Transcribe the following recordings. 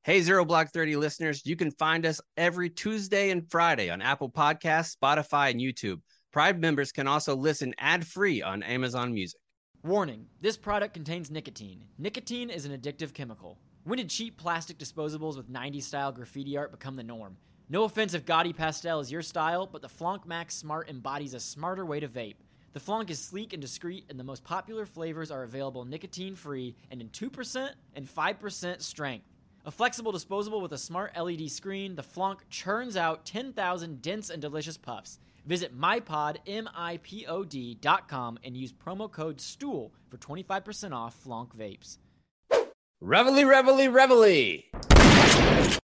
Hey, Zero Block 30 listeners, you can find us every Tuesday and Friday on Apple Podcasts, Spotify, and YouTube. Prime members can also listen ad-free on Amazon Music. Warning, this product contains nicotine. Nicotine is an addictive chemical. When did cheap plastic disposables with 90s-style graffiti art become the norm? No offense if gaudy pastel is your style, but the Flonk Max Smart embodies a smarter way to vape. The Flonk is sleek and discreet, and the most popular flavors are available nicotine-free and in 2% and 5% strength. A flexible disposable with a smart LED screen, the Flonk churns out 10,000 dense and delicious puffs. Visit MyPod, MIPOD.com, and use promo code STOOL for 25% off Flonk vapes. Reveille, reveille, reveille!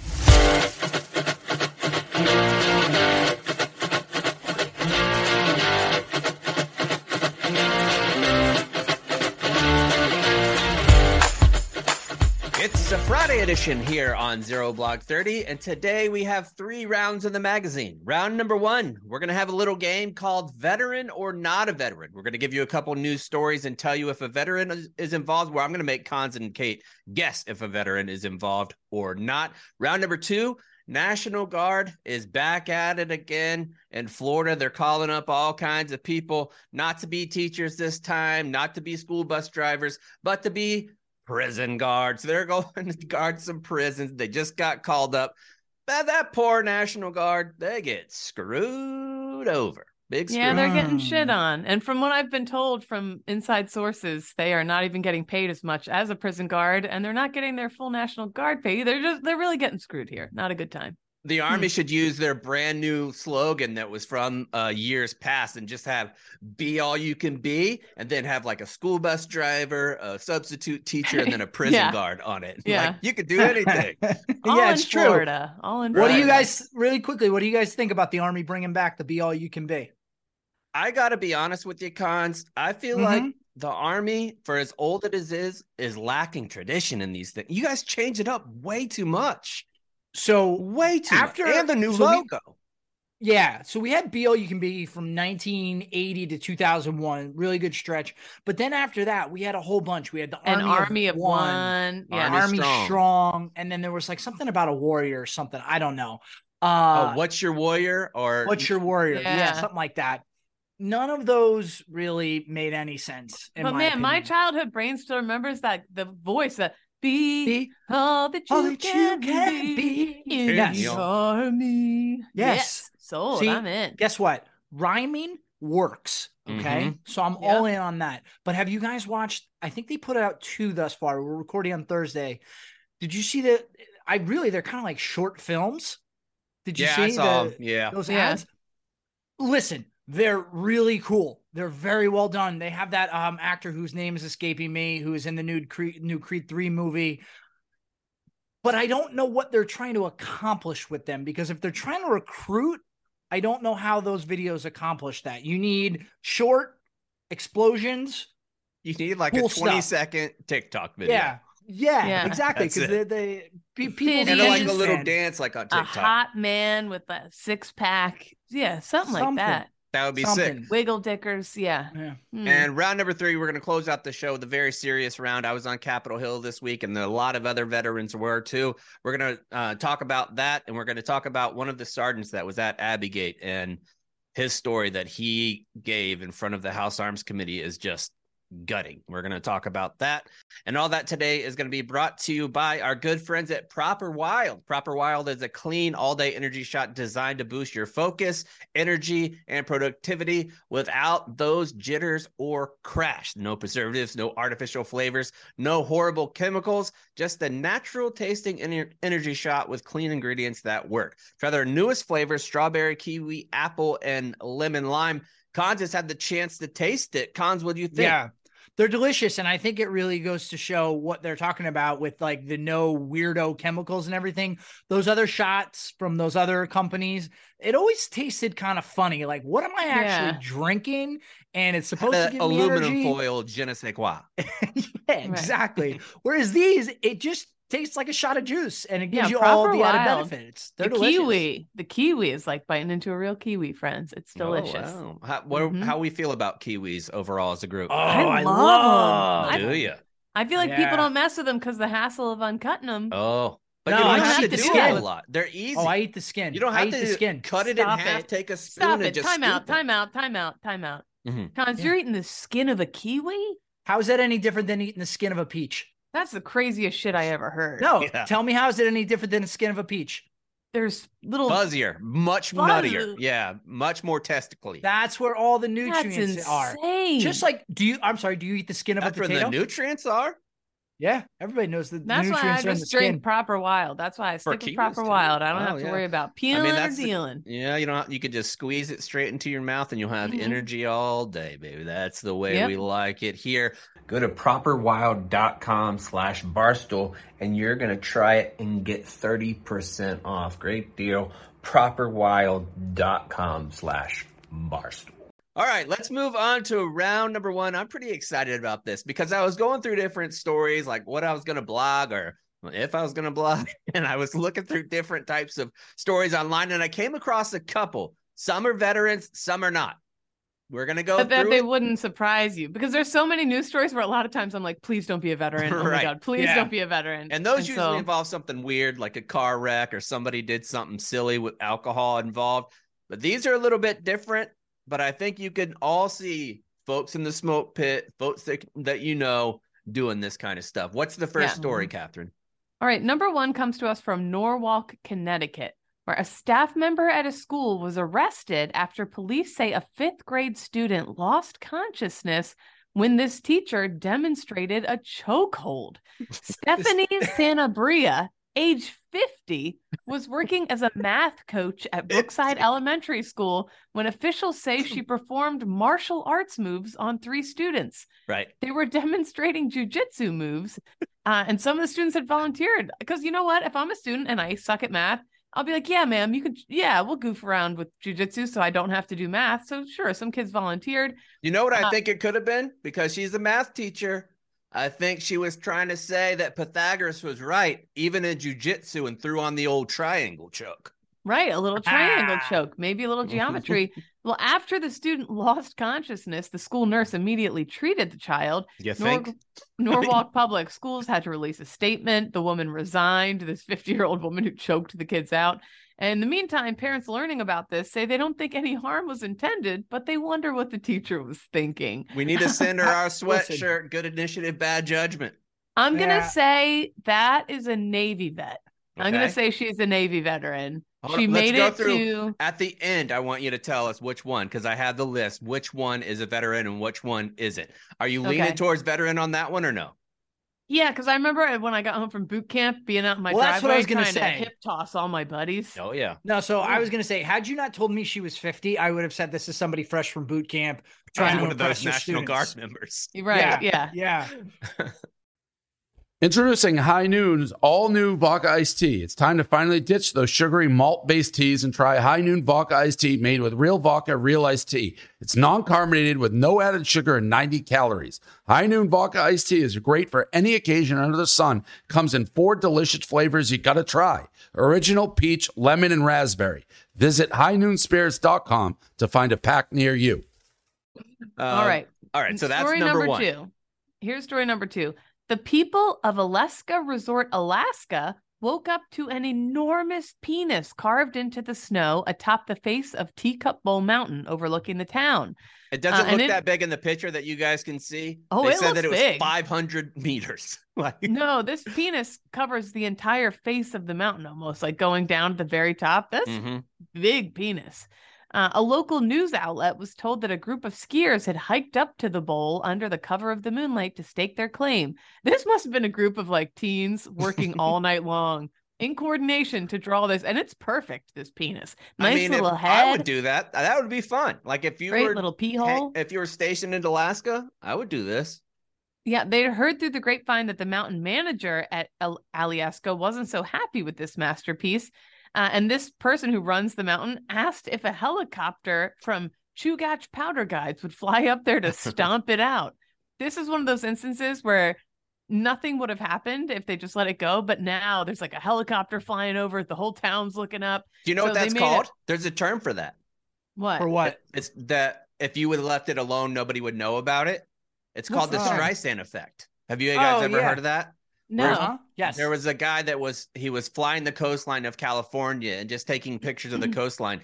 It's a Friday edition here on Zero Block 30, and today we have 3 rounds of the magazine. Round number 1, we're going to have a little game called Veteran or Not a Veteran. We're going to give you a couple news stories and tell you if a veteran is involved, where I'm going to make Cons and Kate guess if a veteran is involved or not. Round number 2, National Guard is back at it again in Florida. They're calling up all kinds of people not to be teachers this time, not to be school bus drivers, but to be prison guards. They're going to guard some prisons. They just got called up. But that poor National Guard, they get screwed over. Big screw. Yeah, they're getting shit on. And from what I've been told from inside sources, they are not even getting paid as much as a prison guard, and they're not getting their full National Guard pay. They're really getting screwed here. Not a good time. The Army should use their brand new slogan that was from years past and just have be all you can be, and then have like a school bus driver, a substitute teacher, and then a prison guard on it. Yeah. Like, you could do anything. All it's in true. Florida. All in What Florida. do you guys, really quickly, what do you guys think about the Army bringing back the be all you can be? I got to be honest with you, Cons. I feel like the Army, for as old as it is lacking tradition in these things. You guys change it up way too much. So Way too After- much. And the new so we- logo. so we had Be All You Can Be from 1980 to 2001, really good stretch. But then after that, we had a whole bunch. We had the An Army of One. Yeah. Army Army Strong, and then there was like something about a warrior or something. I don't know. What's your warrior? Or What's your warrior? Yeah. Yeah, something like that. None of those really made any sense. But man, my opinion. childhood brain still remembers that the voice that be all that all you that can you can be be. in Yes. the Army. Yes. Sold. See, I'm in. Guess what? Rhyming works. Okay. So I'm all in on that. But have you guys watched? I think they put out 2 thus far. We're recording on Thursday. Did you see that? They're kind of like short films. Did you see I saw them. those Yeah. ads? Listen, they're really cool. They're very well done. They have that actor whose name is escaping me, who is in the new Creed 3 movie. But I don't know what they're trying to accomplish with them, because if they're trying to recruit, I don't know how those videos accomplish that. You need short explosions. You need like Cool a 20-second TikTok video. Yeah, exactly. That's Because it. people And And Yeah. like a attention little span. dance like on A TikTok. hot man with a 6-pack. Yeah, something like that. That would be sick. Something. Wiggle dickers. Yeah. Yeah. And round number 3, we're going to close out the show with a very serious round. I was on Capitol Hill this week, and a lot of other veterans were too. We're going to talk about that, and we're going to talk about one of the sergeants that was at Abbey Gate, and his story that he gave in front of the House Arms Committee is just gutting. We're going to talk about that. And all that today is going to be brought to you by our good friends at Proper Wild. Proper Wild is a clean all-day energy shot designed to boost your focus, energy, and productivity without those jitters or crash. No preservatives, no artificial flavors, no horrible chemicals, just a natural tasting energy shot with clean ingredients that work. Try their newest flavors: strawberry, kiwi, apple, and lemon lime. Cons has had the chance to taste it. Cons, what do you think? Yeah. They're delicious, and I think it really goes to show what they're talking about with like the no weirdo chemicals and everything. Those other shots from those other companies, it always tasted kind of funny. Like, what am I actually drinking? And it's supposed to give me aluminum energy. foil, je ne sais quoi. Yeah, exactly. Whereas these, it just tastes like a shot of juice, and it gives you Proper all the added Wild. benefits. They're The delicious. kiwi is like biting into a real kiwi, friends. It's delicious. Oh, wow. How we feel about kiwis overall as a group? Oh, I I love love. Do you? I feel like people Yeah. don't mess with them because the hassle of uncutting them. Oh, But No, you don't I have just to eat the do skin. a whole lot. They're easy. Oh, I eat the skin. You don't I have eat to the skin. cut it Stop in half, it. take a spoon Stop and it. just Time out. scoop it. Time out. Time out. Time out. Mhm. Cons, Yeah. you're eating the skin of a kiwi? How is that any different than eating the skin of a peach? That's the craziest shit I ever heard. No, Yeah. tell me how is it any different than the skin of a peach? There's little. Fuzzier, much Fuzz. nuttier. Yeah, much more testicly. That's where all the That's nutrients are. insane. Just like, do you eat the skin of That's a where potato? the nutrients are. Yeah, everybody knows the That's why I nutrients are in the just drink skin. Proper Wild. That's why I For stick with kiwis, Proper too. Wild. I don't Oh, have to yeah. worry about peeling or that's dealing. Yeah, you could just squeeze it straight into your mouth and you'll have Mhm. energy all day, baby. That's the way Yep. we like it here. Go to properwild.com/barstool and you're going to try it and get 30% off. Great deal. properwild.com/barstool. All right, let's move on to round number 1. I'm pretty excited about this because I was going through different stories, like what I was going to blog or if I was going to blog, and I was looking through different types of stories online, and I came across a couple. Some are veterans, some are not. We're going to go But that through they it. wouldn't surprise you because there's so many news stories where a lot of times I'm like, please don't be a veteran. Oh my Right. God, please Yeah. don't be a veteran. And those so- usually involve something weird, like a car wreck or somebody did something silly with alcohol involved. But these are a little bit different. But I think you can all see folks in the smoke pit, folks that you know doing this kind of stuff. What's the first Yeah. story, Catherine? All right, number 1 comes to us from Norwalk, Connecticut, where a staff member at a school was arrested after police say a 5th grade student lost consciousness when this teacher demonstrated a chokehold. Stephanie Sanabria, age 50, was working as a math coach at Brookside Elementary School when officials say she performed martial arts moves on 3 students. Right. They were demonstrating jujitsu moves, and some of the students had volunteered. Because you know what? If I'm a student and I suck at math, I'll be like, yeah, ma'am, we'll goof around with jujitsu so I don't have to do math. So sure, some kids volunteered. You know what I think it could have been? Because she's a math teacher. I think she was trying to say that Pythagoras was right, even in jujitsu, and threw on the old triangle choke. Right, a little triangle choke, maybe a little geometry. Well, after the student lost consciousness, the school nurse immediately treated the child. You think? Norwalk Public Schools had to release a statement. The woman resigned, this 50-year-old woman who choked the kids out. And in the meantime, parents learning about this say they don't think any harm was intended, but they wonder what the teacher was thinking. We need to send her our Listen. sweatshirt. Good initiative, bad judgment. I'm going Yeah. to say that is a Navy vet. I'm going Okay. to say she's a Navy veteran. Hold She on, let's made go it through. to... At the end, I want you to tell us which one, because I have the list. Which one is a veteran and which one isn't? Are you leaning Okay. towards veteran on that one or no? Yeah, because I remember when I got home from boot camp, being out in my Well, that's what driveway I was gonna trying to say. hip toss all my buddies. Oh, yeah. No, so I was gonna say, had you not told me she was 50, I would have said this is somebody fresh from boot camp trying to One of impress those her National Guard students. members. Right, yeah. Yeah. Introducing High Noon's all-new Vodka Iced Tea. It's time to finally ditch those sugary malt-based teas and try High Noon Vodka Iced Tea made with real vodka, real iced tea. It's non-carbonated with no added sugar and 90 calories. High Noon Vodka Iced Tea is great for any occasion under the sun. Comes in 4 delicious flavors you gotta try. Original, peach, lemon, and raspberry. Visit highnoonspirits.com to find a pack near you. All right. All right. So that's Story number 1. 2. Here's story number 2. The people of Aleska Resort, Alaska, woke up to an enormous penis carved into the snow atop the face of Teacup Bowl Mountain overlooking the town. It doesn't and look it- that big in the picture that you guys can see. Oh, they it said that it looks was big. 500 meters. Like, No, this penis covers the entire face of the mountain almost, like going down to the very top. That's mhm. big penis. A local news outlet was told that a group of skiers had hiked up to the bowl under the cover of the moonlight to stake their claim. This must have been a group of like teens working all night long in coordination to draw this, and it's perfect. This penis, nice I mean, little if head, I would do that. That would be fun. Like if you great were little pee hole. if you were stationed in Alaska, I would do this. Yeah, they heard through the grapevine that the mountain manager at Alyeska wasn't so happy with this masterpiece. And this person who runs the mountain asked if a helicopter from Chugach Powder Guides would fly up there to stomp it out. This is one of those instances where nothing would have happened if they just let it go. But now there's like a helicopter flying over it. The whole town's looking up. Do you know So what they that's made called? it- There's a term for that. What? For what? It's that if you would have left it alone, nobody would know about it. It's called the What's that? Streisand effect. Have you guys Oh, ever yeah. heard of that? No. Huh? Yes. There was a guy that was flying the coastline of California and just taking pictures of the coastline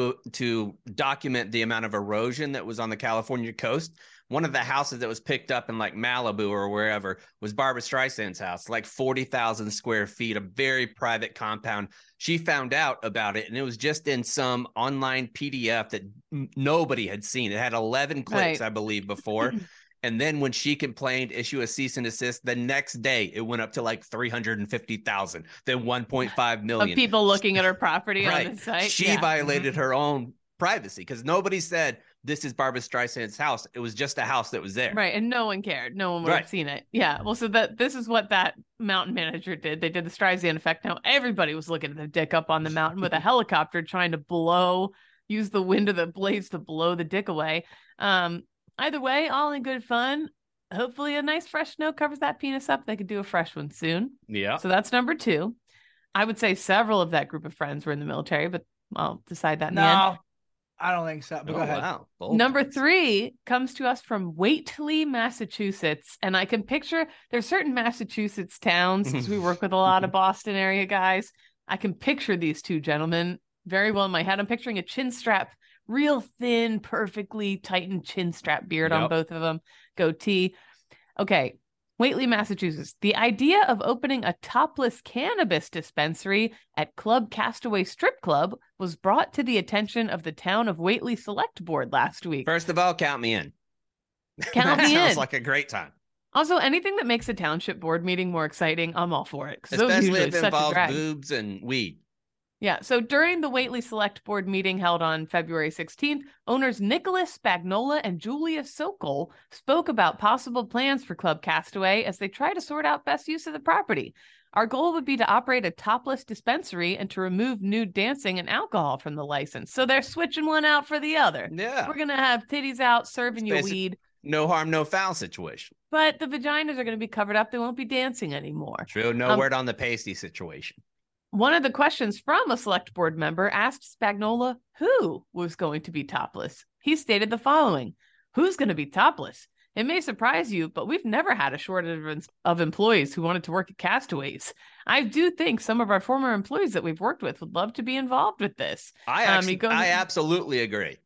to document the amount of erosion that was on the California coast. One of the houses that was picked up in like Malibu or wherever was Barbara Streisand's house, like 40,000 square feet, a very private compound. She found out about it, and it was just in some online PDF that nobody had seen. It had 11 clicks, I believe, before. And then when she complained, issue a cease and desist, the next day it went up to like 350,000, then 1.5 million. Of people looking at her property on the site. She violated her own privacy because nobody said this is Barbara Streisand's house. It was just a house that was there. Right. And no one cared. No one would have seen it. Yeah. Well, so this is what that mountain manager did. They did the Streisand effect. Now everybody was looking at the dick up on the mountain with a helicopter trying to use the wind of the blades to blow the dick away. Either way, all in good fun. Hopefully a nice fresh snow covers that penis up. They could do a fresh one soon. Yeah. So that's number 2. I would say several of that group of friends were in the military, but I'll decide that in the end. No, I don't think so. But go ahead. Wow. Number 3 comes to us from Whately, Massachusetts. And I can picture there's certain Massachusetts towns, because we work with a lot of Boston area guys. I can picture these two gentlemen very well in my head. I'm picturing a chin strap, real thin, perfectly tightened chin strap beard on both of them, goatee. Okay, Whately, Massachusetts. The idea of opening a topless cannabis dispensary at Club Castaway Strip Club was brought to the attention of the town of Whately Select Board last week. First of all, count me in. Count me in. Sounds like a great time. Also, anything that makes a township board meeting more exciting, I'm all for it. Especially if it involves boobs and weed. Yeah, so during the Whately Select Board meeting held on February 16th, owners Nicholas Spagnola and Julia Sokol spoke about possible plans for Club Castaway as they try to sort out best use of the property. Our goal would be to operate a topless dispensary and to remove nude dancing and alcohol from the license. So they're switching one out for the other. Yeah. We're going to have titties out serving you weed. No harm, no foul situation. But the vaginas are going to be covered up. They won't be dancing anymore. True. No word on the pasty situation. One of the questions from a select board member asked Spagnola who was going to be topless. He stated the following: "Who's going to be topless? It may surprise you, but we've never had a shortage of employees who wanted to work at Castaways. I do think some of our former employees that we've worked with would love to be involved with this." I absolutely agree.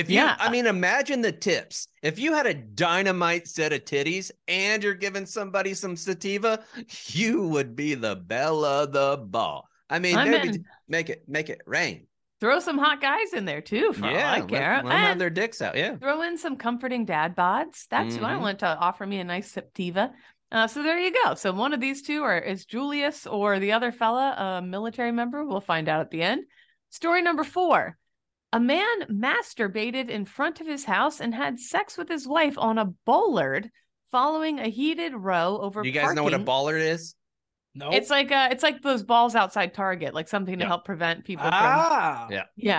I mean, imagine the tips. If you had a dynamite set of titties and you're giving somebody some sativa, you would be the belle of the ball. I mean, make it rain. Throw some hot guys in there too, for all I care. Let them have their dicks out. Yeah. Throw in some comforting dad bods. That's who I want to offer me a nice sativa. So there you go. So one of these two is Julius or the other fella, a military member. We'll find out at the end. Story number 4. A man masturbated in front of his house and had sex with his wife on a bollard following a heated row over parking. You guys know what a bollard is? No. It's like those balls outside Target, like something to help prevent people from.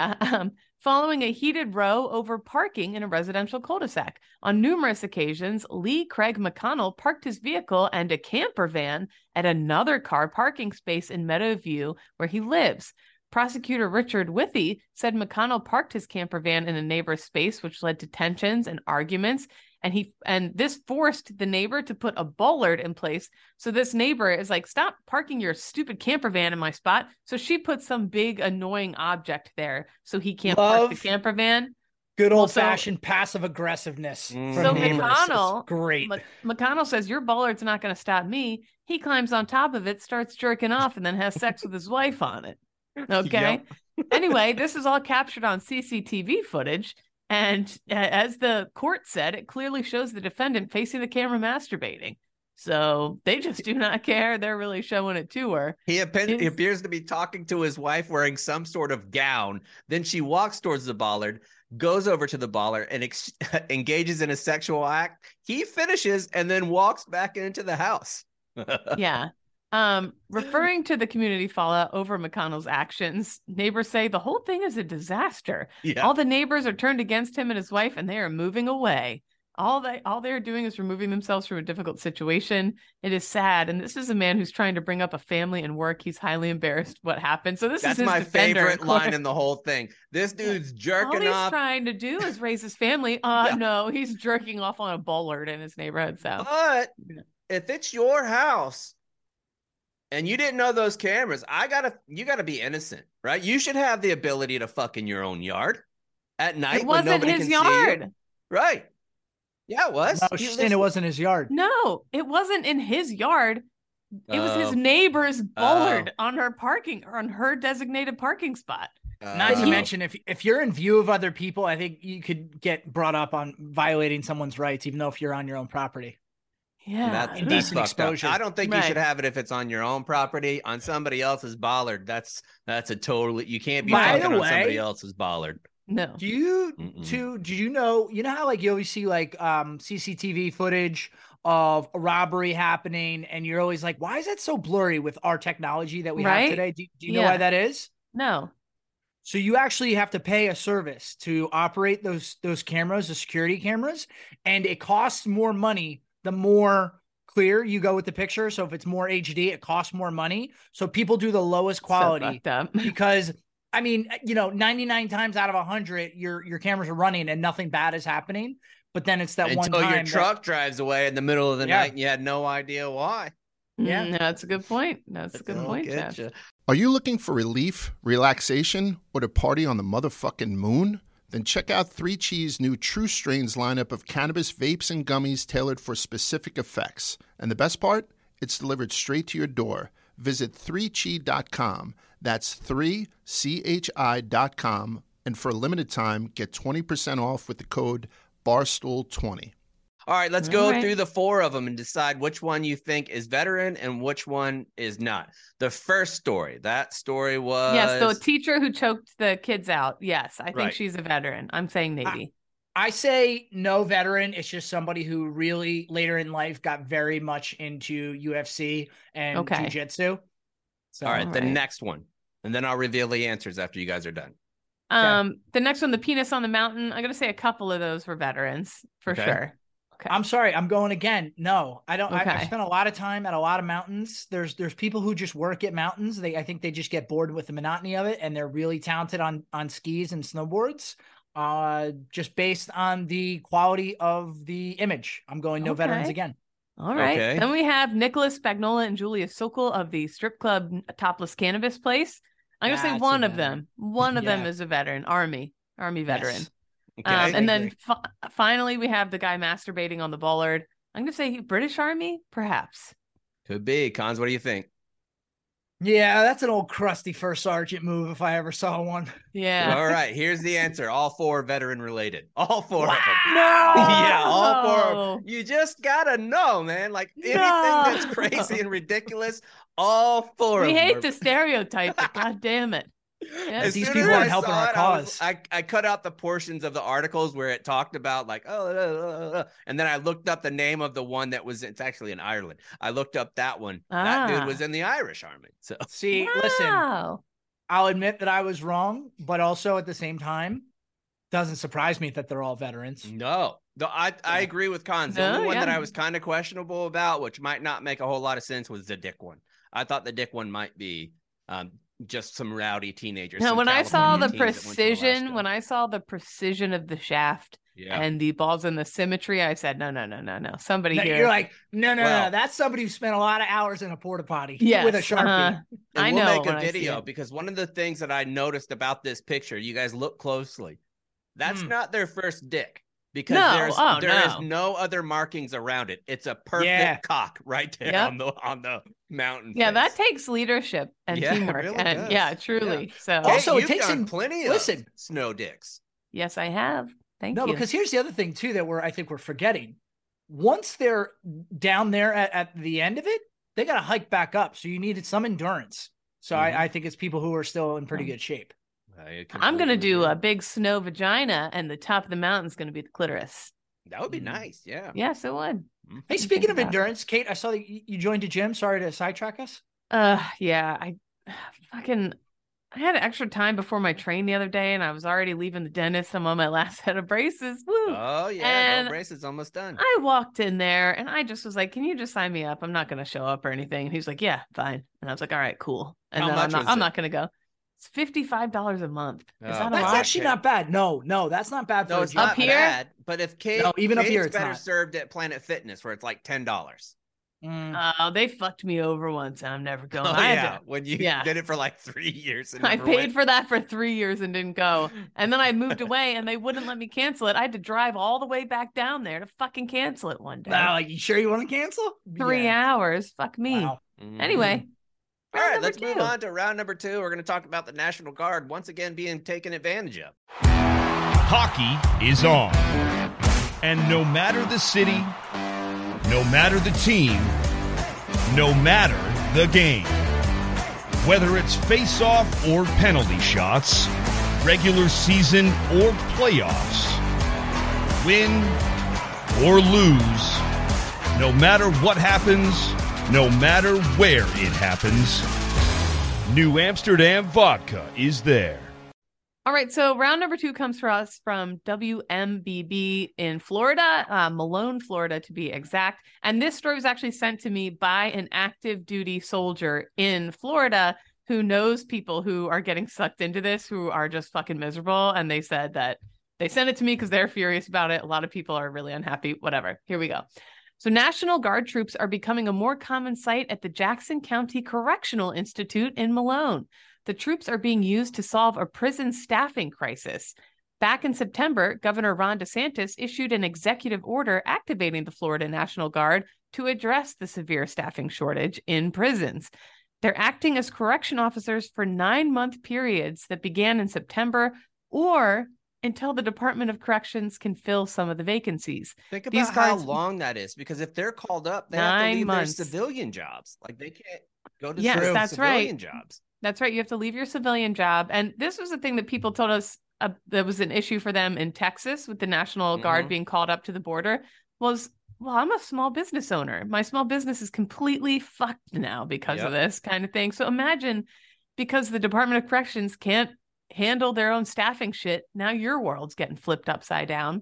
Following a heated row over parking in a residential cul-de-sac. On numerous occasions, Lee Craig McConnell parked his vehicle and a camper van at another car parking space in Meadowview where he lives. Prosecutor Richard Withy said McConnell parked his camper van in a neighbor's space, which led to tensions and arguments. And this forced the neighbor to put a bollard in place. So this neighbor is like, "Stop parking your stupid camper van in my spot." So she put some big annoying object there so he can't park the camper van. Good old-fashioned passive aggressiveness. So McConnell, great. McConnell says, "Your bollard's not going to stop me." He climbs on top of it, starts jerking off, and then has sex with his wife on it. Okay. Anyway, this is all captured on CCTV footage. And as the court said, it clearly shows the defendant facing the camera masturbating. So they just do not care. They're really showing it to her. He appears to be talking to his wife wearing some sort of gown. Then she walks towards the bollard, goes over to the bollard and engages in a sexual act. He finishes and then walks back into the house. Yeah. Referring to the community fallout over McConnell's actions, neighbors say the whole thing is a disaster. Yeah. All the neighbors are turned against him and his wife, and they are moving away. All they're doing is removing themselves from a difficult situation. It is sad. And this is a man who's trying to bring up a family and work. He's highly embarrassed what happened. So that's my favorite line in the whole thing. This dude's jerking off. All he's trying to do is raise his family. No, he's jerking off on a bollard in his neighborhood. So, but if it's your house and you didn't know those cameras, you gotta be innocent, right? You should have the ability to fuck in your own yard at night. It when wasn't nobody his can see yard. you. Right. Yeah, it was. No, she's saying it wasn't his yard. No, it wasn't in his yard. It was his neighbor's bollard on her designated parking spot. Not to mention, if you're in view of other people, I think you could get brought up on violating someone's rights, even though if you're on your own property. Yeah, that's indecent exposure. I don't think you should have it if it's on your own property. On somebody else's bollard, that's a totally, you can't be fucking on somebody else's bollard. No. Do you know how like you always see like CCTV footage of a robbery happening and you're always like, why is that so blurry with our technology that we have today? Do you know why that is? No. So you actually have to pay a service to operate those cameras, the security cameras, and it costs more money the more clear you go with the picture. So if it's more HD, it costs more money. So people do the lowest quality because I mean, 99 times out of 100, your cameras are running and nothing bad is happening. But then it's that one time until your truck drives away in the middle of the night and you had no idea why. Yeah, no, that's a good point. That's a good point, Jeff. Are you looking for relief, relaxation, or to party on the motherfucking moon? Then check out 3 Chees' new True Strains lineup of cannabis vapes and gummies tailored for specific effects. And the best part? It's delivered straight to your door. Visit 3chi.com. That's 3chi.com. And for a limited time, get 20% off with the code BARSTOOL20. All right, let's go through the 4 of them and decide which one you think is veteran and which one is not. The first story, that story was... Yes, so a teacher who choked the kids out. Yes, I think she's a veteran. I'm saying maybe. I say no veteran. It's just somebody who really later in life got very much into UFC and jiu-jitsu. So, all right, the next one. And then I'll reveal the answers after you guys are done. The next one, the penis on the mountain. I'm going to say a couple of those were veterans for sure. Okay. I'm sorry. I'm going again. No, I don't. I spent a lot of time at a lot of mountains. There's people who just work at mountains. I think they just get bored with the monotony of it, and they're really talented on skis and snowboards. Just based on the quality of the image, I'm going no veterans again. All right. Then we have Nicholas Spagnola and Julia Sokol of the strip club Topless Cannabis Place. I'm going to say one of them. One of them is a veteran, Army veteran. Yes. And then finally, we have the guy masturbating on the bollard. I'm going to say British Army, perhaps. Could be. Cons, what do you think? Yeah, that's an old crusty first sergeant move if I ever saw one. Yeah. All right, here's the answer. All 4 veteran related. All 4 of them. No! Yeah, all 4 of them. You just got to know, man. Like anything that's crazy and ridiculous, all 4 of them. We hate to stereotype, but God damn it. Yeah, these people aren't helping our cause. I cut out the portions of the articles where it talked about like, and then I looked up the name of the one that was, it's actually in Ireland. I looked up that one. That dude was in the Irish Army. So listen, I'll admit that I was wrong, but also at the same time, doesn't surprise me that they're all veterans. No, I agree with Cons. The only one that I was kind of questionable about, which might not make a whole lot of sense, was the dick one. I thought the dick one might be just some rowdy teenagers. No, when I saw the precision, of the shaft and the balls and the symmetry, I said, no. Somebody here. You're like, no. That's somebody who spent a lot of hours in a porta potty with a Sharpie. I know. We'll make a video because one of the things that I noticed about this picture, you guys look closely. That's not their first dick. Because there is no other markings around it. It's a perfect cock right there on the mountain. Yeah, that takes leadership and teamwork. It really does. Truly. So also, it takes plenty of snow dicks. Yes, I have. Thank you. No, because here's the other thing too that I think we're forgetting. Once they're down there at the end of it, they got to hike back up. So you needed some endurance. So I think it's people who are still in pretty good shape. I'm going to do a big snow vagina, and the top of the mountain is going to be the clitoris. That would be nice. Yeah. Yes, it would. Hey, speaking of endurance, Kate, I saw that you joined a gym. Sorry to sidetrack us. Yeah, I had extra time before my train the other day, and I was already leaving the dentist. I'm on my last set of braces. Woo! Oh yeah, no braces almost done. I walked in there, and I just was like, "Can you just sign me up? I'm not going to show up or anything." And he's like, "Yeah, fine." And I was like, "All right, cool." And then I'm not going to go. It's $55 a month. Is that a lot? That's actually not bad. No, that's not bad. No, it's not bad. But if Kate's up here, it's better not. served at Planet Fitness, where it's like $10. Oh, they fucked me over once, and I'm never going. Oh, when you did it for like 3 years. And I paid for that for 3 years and didn't go. And then I moved away, and they wouldn't let me cancel it. I had to drive all the way back down there to fucking cancel it one day. Wow, like, you sure you want to cancel? 3 hours. Fuck me. Wow. Anyway. All right, let's move on to round number 2. We're going to talk about the National Guard once again being taken advantage of. Hockey is on. And no matter the city, no matter the team, no matter the game, whether it's face-off or penalty shots, regular season or playoffs, win or lose, no matter what happens, no matter where it happens, New Amsterdam Vodka is there. All right, so round number 2 comes for us from WMBB in Florida, Malone, Florida, to be exact. And this story was actually sent to me by an active duty soldier in Florida who knows people who are getting sucked into this, who are just fucking miserable. And they said that they sent it to me because they're furious about it. A lot of people are really unhappy. Whatever. Here we go. So National Guard troops are becoming a more common sight at the Jackson County Correctional Institute in Malone. The troops are being used to solve a prison staffing crisis. Back in September, Governor Ron DeSantis issued an executive order activating the Florida National Guard to address the severe staffing shortage in prisons. They're acting as correction officers for 9-month periods that began in September or until the Department of Corrections can fill some of the vacancies. Think about how long that is, because if they're called up, they have to leave their civilian jobs. Like, they can't go to civilian jobs. That's right. You have to leave your civilian job. And this was the thing that people told us that was an issue for them in Texas with the National Guard being called up to the border was, well, I'm a small business owner. My small business is completely fucked now because of this kind of thing. So imagine, because the Department of Corrections can't handle their own staffing shit, now your world's getting flipped upside down.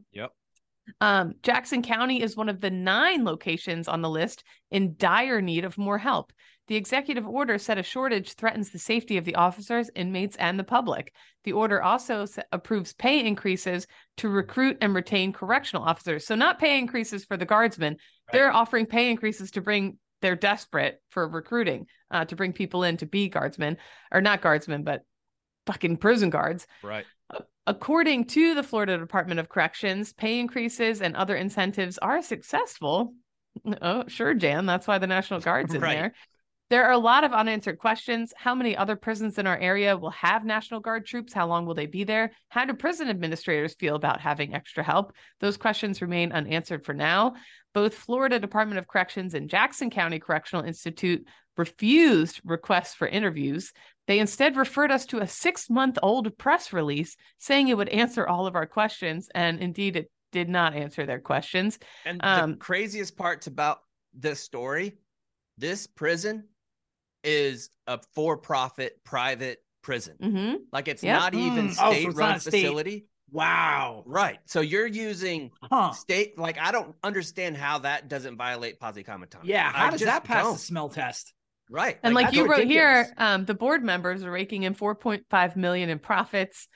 Jackson County is one of the 9 locations on the list in dire need of more help. The executive order said a shortage threatens the safety of the officers, inmates, and the public. The order also approves pay increases to recruit and retain correctional officers. So not pay increases for the guardsmen. Right. They're offering pay increases to bring, they're desperate for recruiting, to bring people in to be guardsmen, or not guardsmen, but fucking prison guards. Right. According to the Florida Department of Corrections, pay increases and other incentives are successful. Oh, sure, Jan. That's why the National Guard's in there. There are a lot of unanswered questions. How many other prisons in our area will have National Guard troops? How long will they be there? How do prison administrators feel about having extra help? Those questions remain unanswered for now. Both Florida Department of Corrections and Jackson County Correctional Institute refused requests for interviews. They instead referred us to a 6-month-old press release saying it would answer all of our questions. And indeed, it did not answer their questions. And the craziest parts about this story, this prison is a for-profit private prison. Like, it's not even state-run facility. Wow. Right. So you're using state, like, I don't understand how that doesn't violate Posse Comitatus. Yeah, how does that pass the smell test? Right. And like you wrote here, the board members are raking in $4.5 million in profits.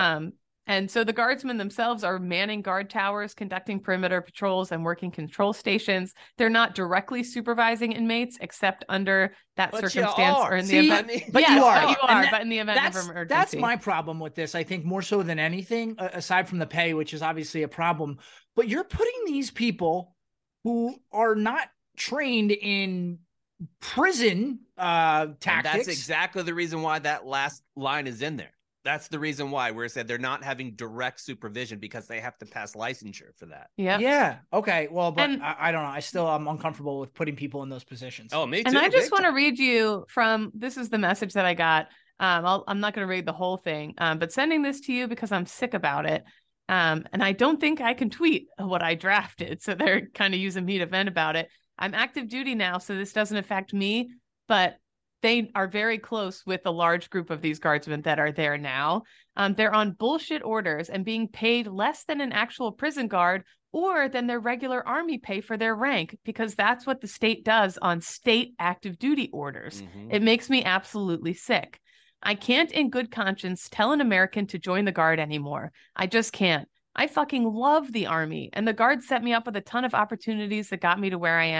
And so the guardsmen themselves are manning guard towers, conducting perimeter patrols, and working control stations. They're not directly supervising inmates, except under that circumstance or in the event. But you are. But in the event of emergency. That's my problem with this. I think more so than anything, aside from the pay, which is obviously a problem. But you're putting these people who are not trained in prison tactics. And that's exactly the reason why that last line is in there. That's the reason why, where it said they're not having direct supervision because they have to pass licensure for that. Yeah. Okay. Well, but I don't know. I'm uncomfortable with putting people in those positions. Oh, me too. And I just want to read you from, this is the message that I got. I'm not going to read the whole thing, but sending this to you because I'm sick about it. And I don't think I can tweet what I drafted. So they're kind of using me to vent about it. I'm active duty now, so this doesn't affect me, but they are very close with a large group of these guardsmen that are there now. They're on bullshit orders and being paid less than an actual prison guard or than their regular army pay for their rank, because that's what the state does on state active duty orders. It makes me absolutely sick. I can't in good conscience tell an American to join the Guard anymore. I just can't. I fucking love the Army, and the Guard set me up with a ton of opportunities that got me to where I am.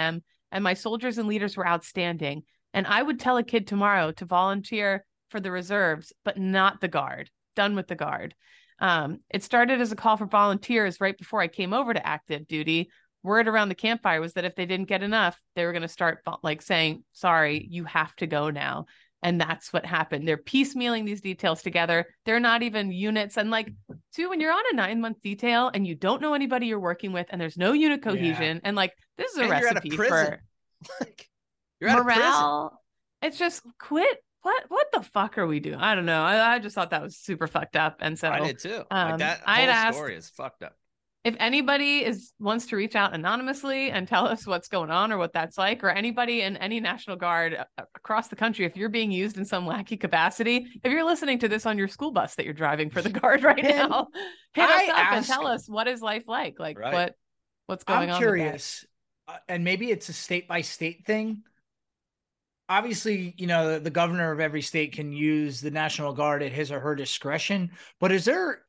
and my soldiers and leaders were outstanding. And I would tell a kid tomorrow to volunteer for the reserves, but not the Guard. Done with the Guard. It started as a call for volunteers right before I came over to active duty. Word around the campfire was that if they didn't get enough, they were going to start like saying, sorry, you have to go now. And that's what happened. They're piecemealing these details together. They're not even units. And like, too, when you're on a 9-month detail and you don't know anybody you're working with and there's no unit cohesion, and like, this is a recipe for you're morale. It's just quit. What the fuck are we doing? I don't know. I just thought that was super fucked up. And so I did too. Like that whole story is fucked up. If anybody wants to reach out anonymously and tell us what's going on or what that's like, or anybody in any National Guard across the country, if you're being used in some wacky capacity, if you're listening to this on your school bus that you're driving for the Guard right now, hit us up and tell us, what is life like? Like what's going on? I'm curious, and maybe it's a state by state thing. Obviously, the governor of every state can use the National Guard at his or her discretion, but is there,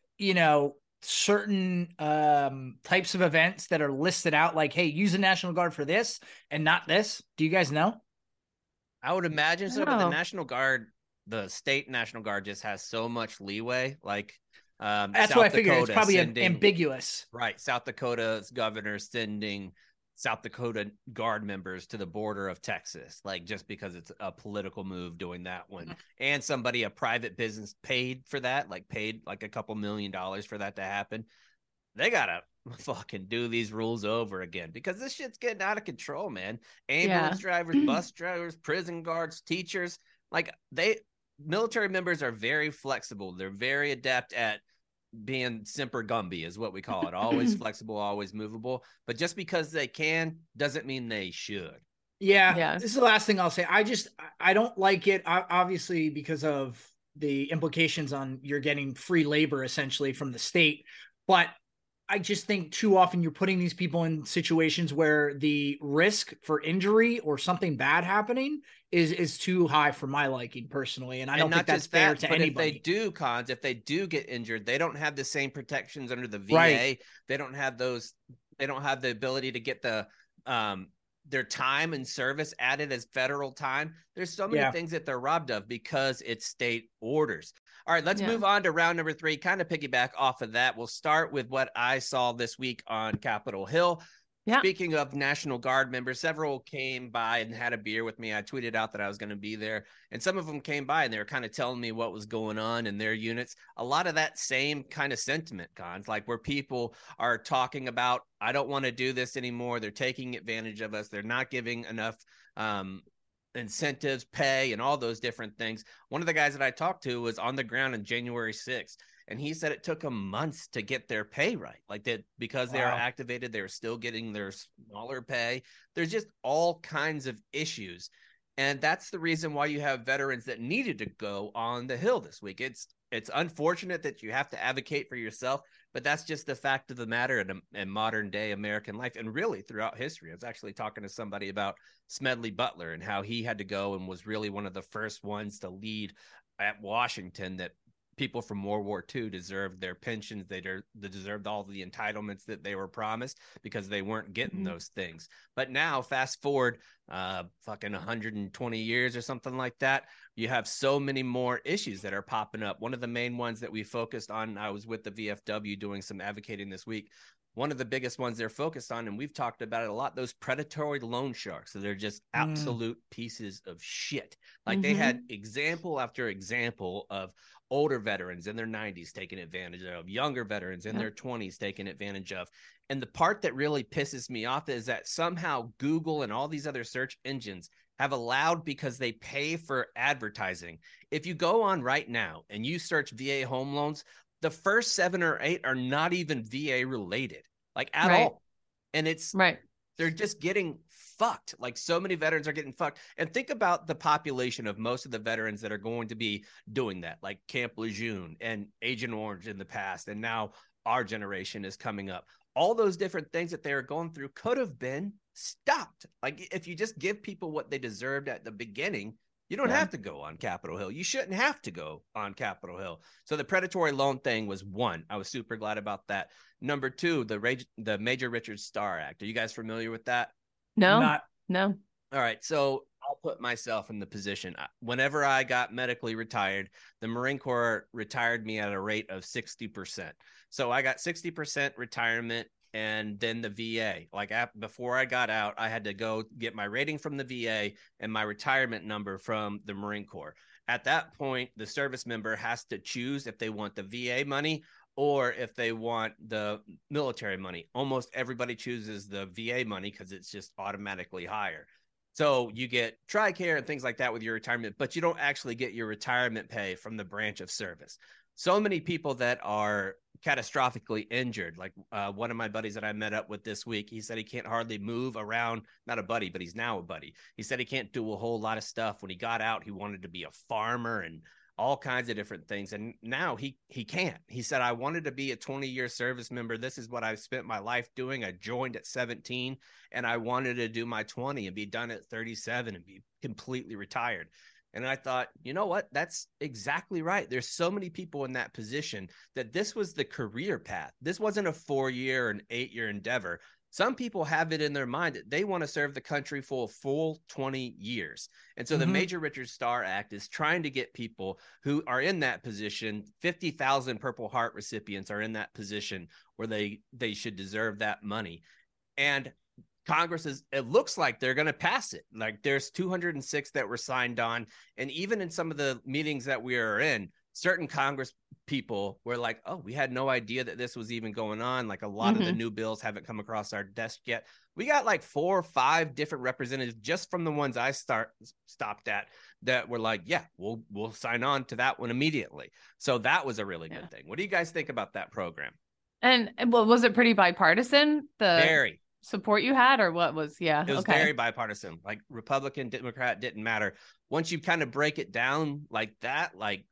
certain types of events that are listed out like, hey, use the National Guard for this and not this? Do you guys know? I would imagine so, but the National Guard, the state National Guard just has so much leeway. Like that's South what I figured. Dakota it's probably ambiguous. Right. South Dakota's governor sending South Dakota Guard members to the border of Texas, like just because it's a political move doing that one. And a private business paid for that, paid like a couple $1 million for that to happen. They got to fucking do these rules over again because this shit's getting out of control, man. Ambulance drivers, bus drivers, prison guards, teachers, military members are very flexible. They're very adept at being Semper Gumby is what we call it. Always flexible, always movable. But just because they can doesn't mean they should. Yeah. This is the last thing I'll say. I don't like it, obviously, because of the implications on you're getting free labor essentially from the state. But I just think too often you're putting these people in situations where the risk for injury or something bad happening is too high for my liking personally. And I don't think that's fair to anybody. If they do get injured, they don't have the same protections under the VA. Right. They don't have the ability to get their time and service added as federal time. There's so many things that they're robbed of because it's state orders. All right, let's move on to round number 3, kind of piggyback off of that. We'll start with what I saw this week on Capitol Hill. Yeah. Speaking of National Guard members, several came by and had a beer with me. I tweeted out that I was going to be there, and some of them came by and they were kind of telling me what was going on in their units. A lot of that same kind of sentiment, Cons, like where people are talking about, I don't want to do this anymore. They're taking advantage of us. They're not giving enough incentives, pay, and all those different things. One of the guys that I talked to was on the ground on January 6th. And he said it took them months to get their pay right. Like that, because they are activated, they're still getting their smaller pay. There's just all kinds of issues. And that's the reason why you have veterans that needed to go on the Hill this week. It's unfortunate that you have to advocate for yourself, but that's just the fact of the matter in modern day American life and really throughout history. I was actually talking to somebody about Smedley Butler and how he had to go and was really one of the first ones to lead at Washington that people from World War II deserved their pensions. They deserved all the entitlements that they were promised because they weren't getting those things. But now, fast forward fucking 120 years or something like that, you have so many more issues that are popping up. One of the main ones that we focused on, I was with the VFW doing some advocating this week. One of the biggest ones they're focused on, and we've talked about it a lot, those predatory loan sharks. So they're just absolute pieces of shit. Like they had example after example of older veterans in their 90s taking advantage of, younger veterans in their 20s taking advantage of. And the part that really pisses me off is that somehow Google and all these other search engines have allowed, because they pay for advertising. If you go on right now and you search VA home loans, the first 7 or 8 are not even VA related, like at all. And it's they're just getting fucked. Like so many veterans are getting fucked. And think about the population of most of the veterans that are going to be doing that, like Camp Lejeune and Agent Orange in the past. And now our generation is coming up. All those different things that they were going through could have been stopped. Like if you just give people what they deserved at the beginning, you don't have to go on Capitol Hill. You shouldn't have to go on Capitol Hill. So the predatory loan thing was one. I was super glad about that. Number 2, the Major Richard Starr Act. Are you guys familiar with that? No. No. All right. So I'll put myself in the position. Whenever I got medically retired, the Marine Corps retired me at a rate of 60%. So I got 60% retirement. And then the VA, before I got out, I had to go get my rating from the VA and my retirement number from the Marine Corps. At that point, the service member has to choose if they want the VA money or if they want the military money. Almost everybody chooses the VA money because it's just automatically higher. So you get TRICARE and things like that with your retirement, but you don't actually get your retirement pay from the branch of service. So many people that are catastrophically injured, like one of my buddies that I met up with this week, he said he can't hardly move around. Not a buddy, but he's now a buddy. He said he can't do a whole lot of stuff. When he got out, he wanted to be a farmer and all kinds of different things. And now he can't. He said, I wanted to be a 20-year service member. This is what I've spent my life doing. I joined at 17 and I wanted to do my 20 and be done at 37 and be completely retired. And I thought, you know what? That's exactly right. There's so many people in that position that this was the career path. This wasn't a 4-year or an 8-year endeavor. Some people have it in their mind that they want to serve the country for a full 20 years. And so the Major Richard Starr Act is trying to get people who are in that position. 50,000 Purple Heart recipients are in that position where they should deserve that money. And Congress it looks like they're going to pass it. Like there's 206 that were signed on. And even in some of the meetings that we are in, certain Congress people were like, oh, we had no idea that this was even going on. Like a lot of the new bills haven't come across our desk yet. We got like 4 or 5 different representatives just from the ones I stopped at that were like, yeah, we'll sign on to that one immediately. So that was a really good thing. What do you guys think about that program? And well, was it pretty bipartisan? Very. Support you had, or what was? Yeah, it was very bipartisan. Like Republican, Democrat didn't matter. Once you kind of break it down like that, like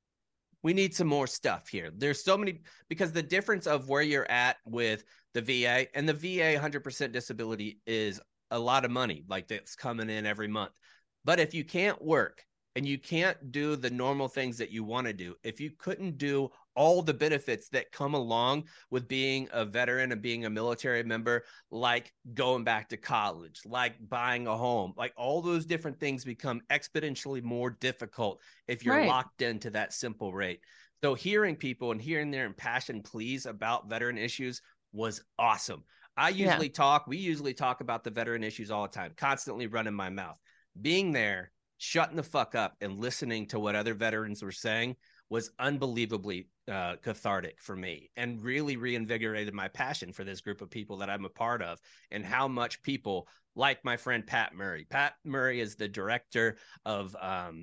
we need some more stuff here. There's so many, because the difference of where you're at with the VA and the VA 100% disability is a lot of money, like that's coming in every month. But if you can't work and you can't do the normal things that you want to do, if you couldn't do all the benefits that come along with being a veteran and being a military member, like going back to college, like buying a home, like all those different things become exponentially more difficult if you're locked into that simple rate. So hearing people and hearing their impassioned pleas about veteran issues was awesome. We usually talk about the veteran issues all the time, constantly running my mouth. Being there, shutting the fuck up and listening to what other veterans were saying was unbelievably cathartic for me and really reinvigorated my passion for this group of people that I'm a part of and how much people like my friend Pat Murray. Pat Murray is the director of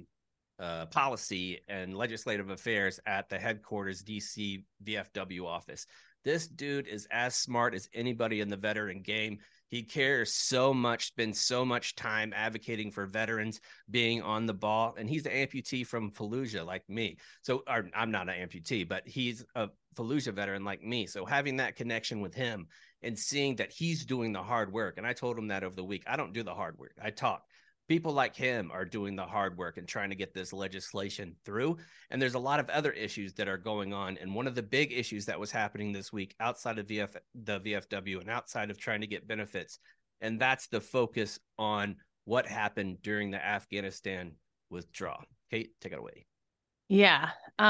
policy and legislative affairs at the headquarters DC VFW office. This dude is as smart as anybody in the veteran game. He cares so much, spends so much time advocating for veterans, being on the ball. And he's an amputee from Fallujah like me. So I'm not an amputee, but he's a Fallujah veteran like me. So having that connection with him and seeing that he's doing the hard work. And I told him that over the week. I don't do the hard work. I talk. People like him are doing the hard work and trying to get this legislation through. And there's a lot of other issues that are going on. And one of the big issues that was happening this week outside of the VFW and outside of trying to get benefits, and that's the focus on what happened during the Afghanistan withdrawal. Kate, take it away. Yeah.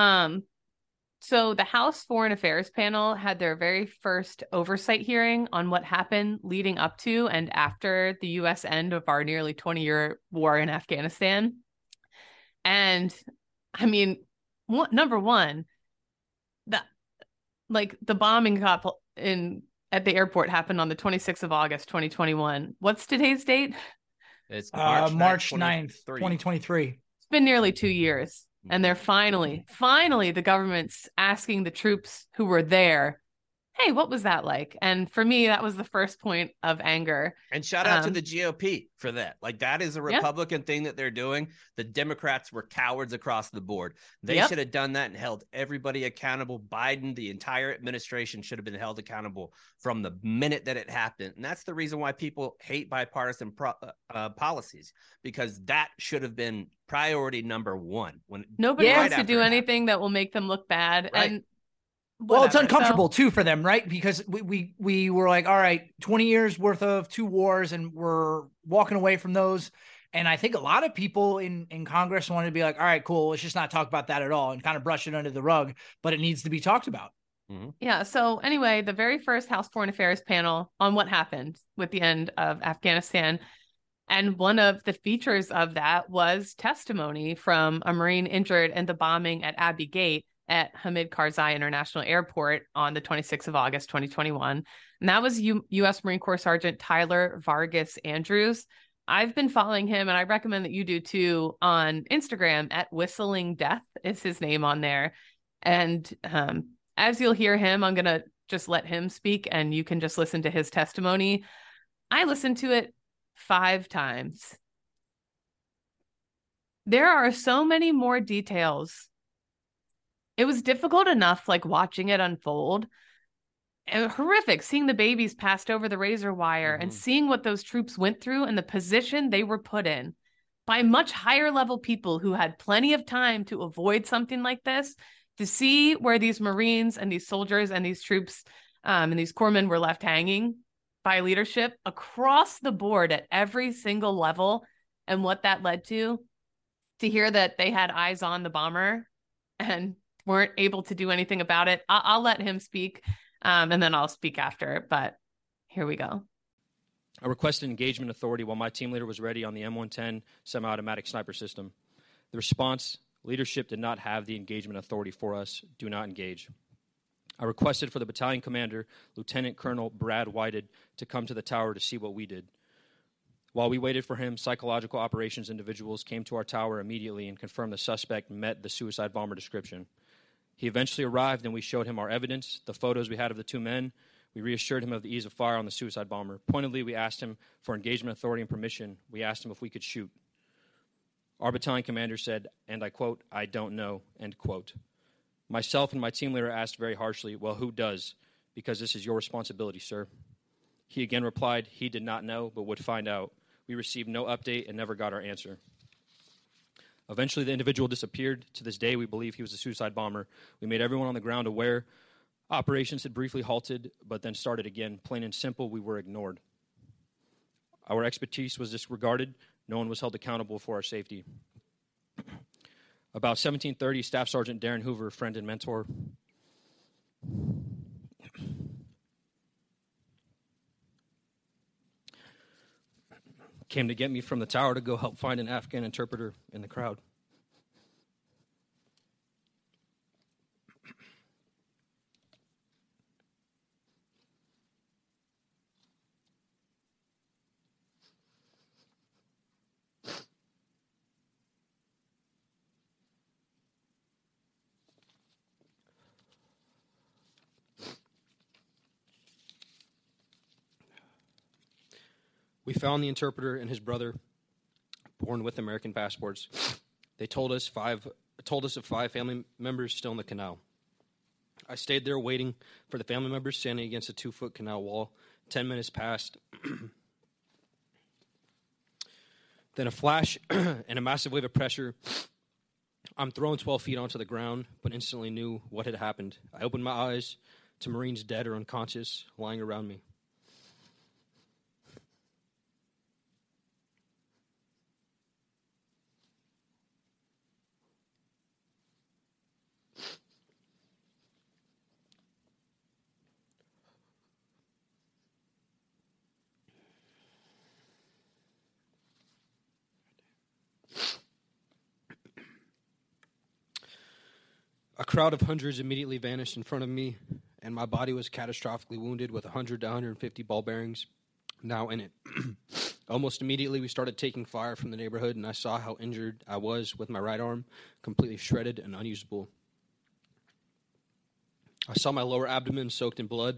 So the House Foreign Affairs panel had their very first oversight hearing on what happened leading up to and after the U.S. end of our nearly 20-year war in Afghanistan. And I mean, number one, the bombing at the airport happened on the 26th of August, 2021. What's today's date? It's March 9th, 2023. It's been nearly 2 years. And they're finally, the government's asking the troops who were there, hey, what was that like? And for me, that was the first point of anger. And shout out to the GOP for that. Like, that is a Republican thing that they're doing. The Democrats were cowards across the board. They should have done that and held everybody accountable. Biden, the entire administration should have been held accountable from the minute that it happened. And that's the reason why people hate bipartisan policies, because that should have been priority number one. When nobody wants to do anything that will make them look bad. Right. And Well, it's whatever. uncomfortable too for them, right? Because we were like, all right, 20 years worth of 2 wars, and we're walking away from those. And I think a lot of people in Congress wanted to be like, all right, cool, let's just not talk about that at all and kind of brush it under the rug, but it needs to be talked about. Yeah. So anyway, the very first House Foreign Affairs panel on what happened with the end of Afghanistan. And one of the features of that was testimony from a Marine injured in the bombing at Abbey Gate at Hamid Karzai International Airport on the 26th of August, 2021. And that was U.S. Marine Corps Sergeant Tyler Vargas Andrews. I've been following him, and I recommend that you do too, on Instagram at Whistling Death is his name on there. And as you'll hear him, I'm going to just let him speak, and you can just listen to his testimony. I listened to it 5 times. There are so many more details. It was difficult enough, like watching it unfold. And horrific seeing the babies passed over the razor wire and seeing what those troops went through and the position they were put in by much higher level people who had plenty of time to avoid something like this, to see where these Marines and these soldiers and these troops and these corpsmen were left hanging by leadership across the board at every single level, and what that led to hear that they had eyes on the bomber and weren't able to do anything about it. I'll let him speak, and then I'll speak after, but here we go. I requested engagement authority while my team leader was ready on the M110 semi-automatic sniper system. The response: leadership did not have the engagement authority for us. Do not engage. I requested for the battalion commander, Lieutenant Colonel Brad Whited, to come to the tower to see what we did. While we waited for him, psychological operations individuals came to our tower immediately and confirmed the suspect met the suicide bomber description. He eventually arrived, and we showed him our evidence, the photos we had of the 2 men. We reassured him of the ease of fire on the suicide bomber. Pointedly, we asked him for engagement authority and permission. We asked him if we could shoot. Our battalion commander said, and I quote, "I don't know," end quote. Myself and my team leader asked very harshly, "Well, who does? Because this is your responsibility, sir." He again replied he did not know, but would find out. We received no update and never got our answer. Eventually, the individual disappeared. To this day, we believe he was a suicide bomber. We made everyone on the ground aware. Operations had briefly halted, but then started again. Plain and simple, we were ignored. Our expertise was disregarded. No one was held accountable for our safety. About 1730, Staff Sergeant Darren Hoover, friend and mentor, came to get me from the tower to go help find an Afghan interpreter in the crowd. We found the interpreter and his brother, born with American passports. They told us of 5 family members still in the canal. I stayed there waiting for the family members standing against a 2-foot canal wall. 10 minutes passed. Then a flash and a massive wave of pressure. I'm thrown 12 feet onto the ground, but instantly knew what had happened. I opened my eyes to Marines dead or unconscious lying around me. A crowd of hundreds immediately vanished in front of me, and my body was catastrophically wounded with 100 to 150 ball bearings now in it. Almost immediately, we started taking fire from the neighborhood, and I saw how injured I was with my right arm, completely shredded and unusable. I saw my lower abdomen soaked in blood.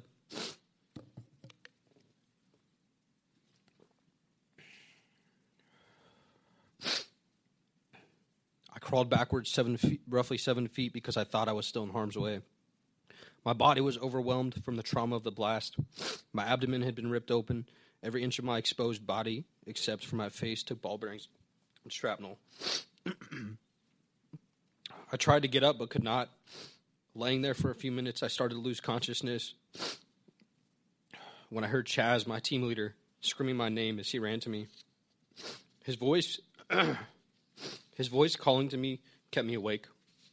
I crawled backwards roughly 7 feet because I thought I was still in harm's way. My body was overwhelmed from the trauma of the blast. My abdomen had been ripped open. Every inch of my exposed body, except for my face, took ball bearings and shrapnel. I tried to get up but could not. Laying there for a few minutes, I started to lose consciousness when I heard Chaz, my team leader, screaming my name as he ran to me. His voice calling to me kept me awake.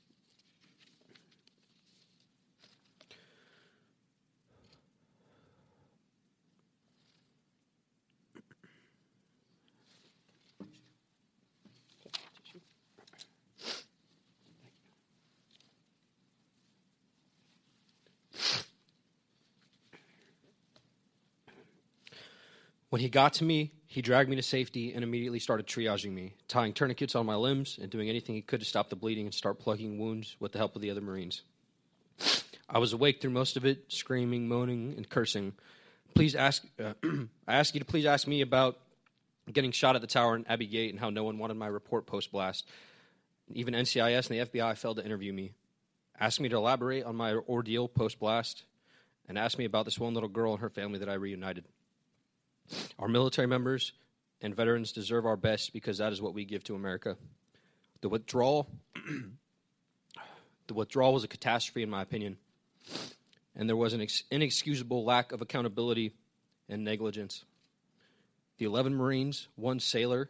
When he got to me, he dragged me to safety and immediately started triaging me, tying tourniquets on my limbs and doing anything he could to stop the bleeding and start plugging wounds with the help of the other Marines. I was awake through most of it, screaming, moaning, and cursing. I ask you to please ask me about getting shot at the tower in Abbey Gate and how no one wanted my report post-blast. Even NCIS and the FBI failed to interview me. Asked me to elaborate on my ordeal post-blast, and asked me about this one little girl and her family that I reunited. Our military members and veterans deserve our best because that is what we give to America. The withdrawal was a catastrophe in my opinion, and there was an inexcusable lack of accountability and negligence. The 11 Marines, 1 sailor,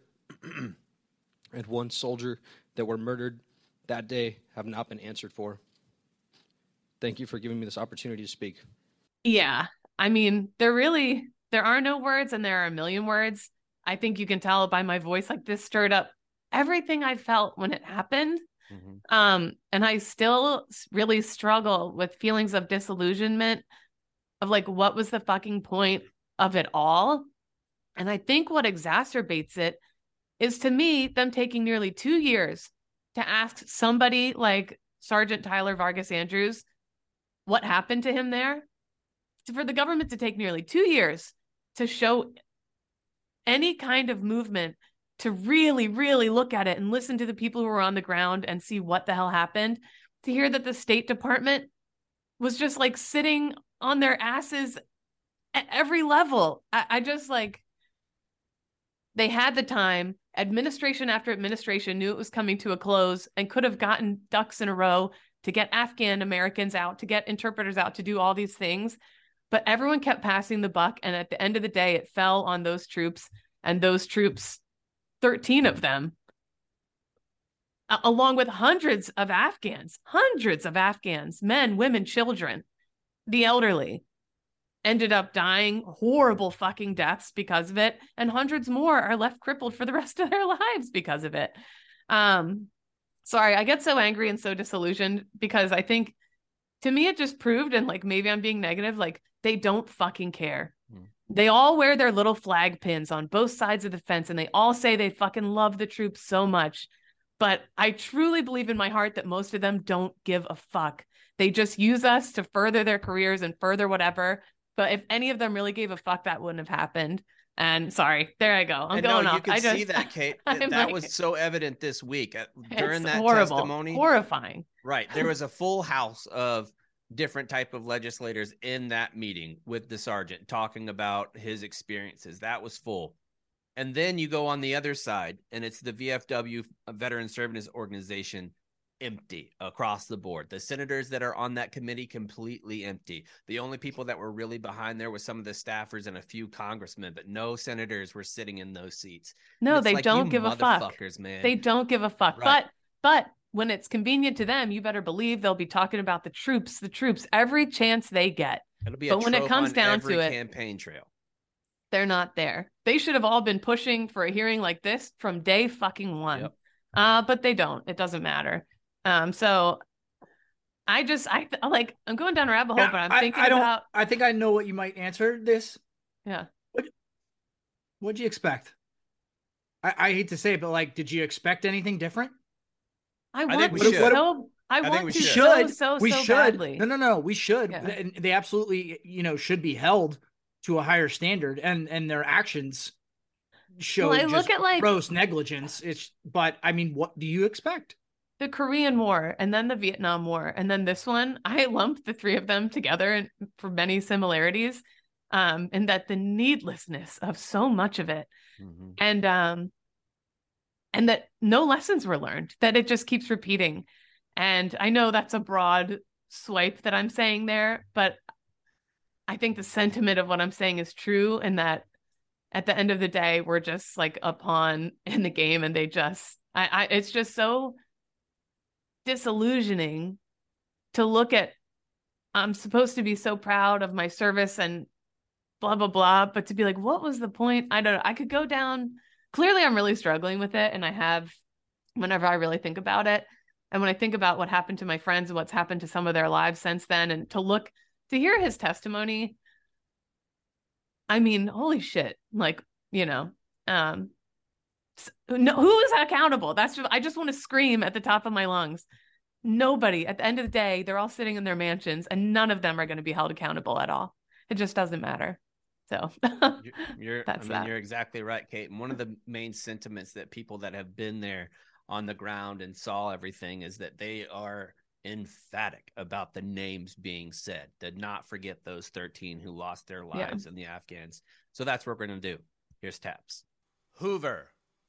and 1 soldier that were murdered that day have not been answered for. Thank you for giving me this opportunity to speak. Yeah, I mean, there are no words and there are a million words. I think you can tell by my voice, like this stirred up everything I felt when it happened. Mm-hmm. And I still really struggle with feelings of disillusionment of like, what was the fucking point of it all? And I think what exacerbates it is, to me, them taking nearly 2 years to ask somebody like Sergeant Tyler Vargas Andrews what happened to him there. For the government to take nearly 2 years to show any kind of movement, to really, really look at it and listen to the people who were on the ground and see what the hell happened, to hear that the State Department was just like sitting on their asses at every level. I just like, they had the time. Administration after administration knew it was coming to a close and could have gotten ducks in a row to get Afghan Americans out, to get interpreters out, to do all these things. But everyone kept passing the buck. And at the end of the day, it fell on those troops, and those troops, 13 of them, along with hundreds of Afghans, men, women, children, the elderly, ended up dying horrible fucking deaths because of it. And hundreds more are left crippled for the rest of their lives because of it. Sorry, I get so angry and so disillusioned because I think, to me, it just proved, and like maybe I'm being negative, like they don't fucking care. They all wear their little flag pins on both sides of the fence, and they all say they fucking love the troops so much. But I truly believe in my heart that most of them don't give a fuck. They just use us to further their careers and further whatever. But if any of them really gave a fuck, that wouldn't have happened. And sorry, there I go. I'm going off. You could see that, Kate. That was so evident this week during that horrible, testimony. Horrifying. Right. There was a full house of different type of legislators in that meeting with the sergeant talking about his experiences. That was full. And then you go on the other side, and it's the VFW, Veteran Service Organization, empty across the board. The senators that are on that committee, completely empty. The only people that were really behind there was some of the staffers and a few congressmen, but no senators were sitting in those seats. No, they don't give a fuck. Man. They don't give a fuck. Right. But when it's convenient to them, you better believe they'll be talking about the troops, every chance they get. It'll be but when it comes down to it, campaign trail, they're not there. They should have all been pushing for a hearing like this from day fucking one. Yep. But they don't. It doesn't matter. So I'm going down a rabbit hole, but I'm thinking about. I think I know what you might answer this. Yeah. What'd you expect? I hate to say it, but like, did you expect anything different? I want to so badly. No, we should. Yeah. And they absolutely, should be held to a higher standard, and their actions show just gross negligence. But I mean, what do you expect? The Korean War, and then the Vietnam War, and then this one, I lumped the three of them together for many similarities, and that the needlessness of so much of it, and that no lessons were learned, that it just keeps repeating. And I know that's a broad swipe that I'm saying there, but I think the sentiment of what I'm saying is true, and that at the end of the day, we're just like a pawn in the game, and they just, it's just so disillusioning to look at. I'm supposed to be so proud of my service and blah, blah, blah, but to be like, what was the point? I don't know. I could go down. Clearly, I'm really struggling with it, and I have whenever I really think about it. And when I think about what happened to my friends and what's happened to some of their lives since then, and to hear his testimony, I mean, holy shit. Like, you know, no, who is accountable? I just want to scream at the top of my lungs. Nobody. At the end of the day, they're all sitting in their mansions, and none of them are going to be held accountable at all. It just doesn't matter. So you're exactly right, Kate. And one of the main sentiments that people that have been there on the ground and saw everything is that they are emphatic about the names being said. Did not forget those 13 who lost their lives in the Afghans. So that's what we're going to do. Here's taps. Hoover.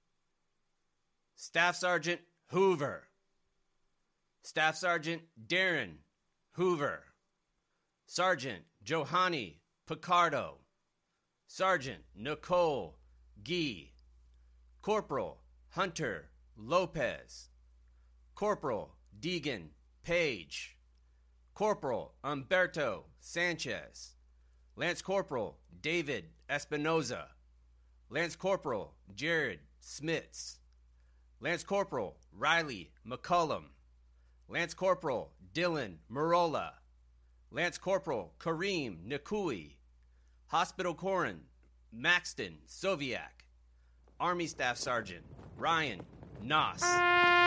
Staff Sergeant Hoover. Staff Sergeant Darren Hoover. Sergeant Johanny Picardo. Sergeant Nicole Gee. Corporal Hunter Lopez. Corporal Deegan Page. Corporal Umberto Sanchez. Lance Corporal David Espinoza. Lance Corporal Jared Smits. Lance Corporal Riley McCullum. Lance Corporal Dylan Marola. Lance Corporal Kareem Nikui. Hospital Coroner Maxton Soviak. Army Staff Sergeant Ryan Noss.